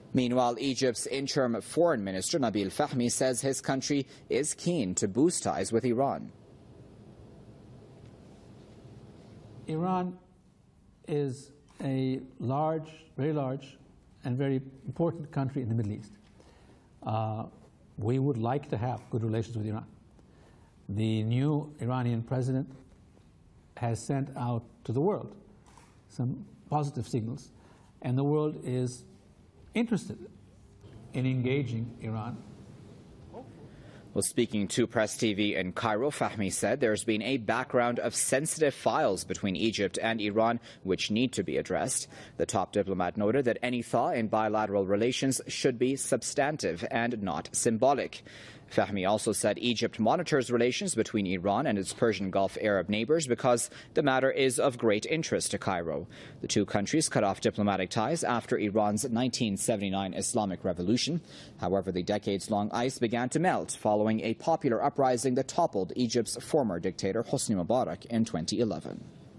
Meanwhile, Egypt's interim foreign minister, Nabil Fahmy, says his country is keen to boost ties with Iran. Iran is a large, very large, and very important country in the Middle East. We would like to have good relations with Iran. The new Iranian president has sent out to the world some positive signals, and the world is interested in engaging Iran. Well, speaking to Press TV in Cairo, Fahmy said there's been a background of sensitive files between Egypt and Iran which need to be addressed. The top diplomat noted that any thaw in bilateral relations should be substantive and not symbolic. Fahmy also said Egypt monitors relations between Iran and its Persian Gulf Arab neighbors because the matter is of great interest to Cairo. The two countries cut off diplomatic ties after Iran's 1979 Islamic Revolution. However, the decades-long ice began to melt following a popular uprising that toppled Egypt's former dictator Hosni Mubarak in 2011.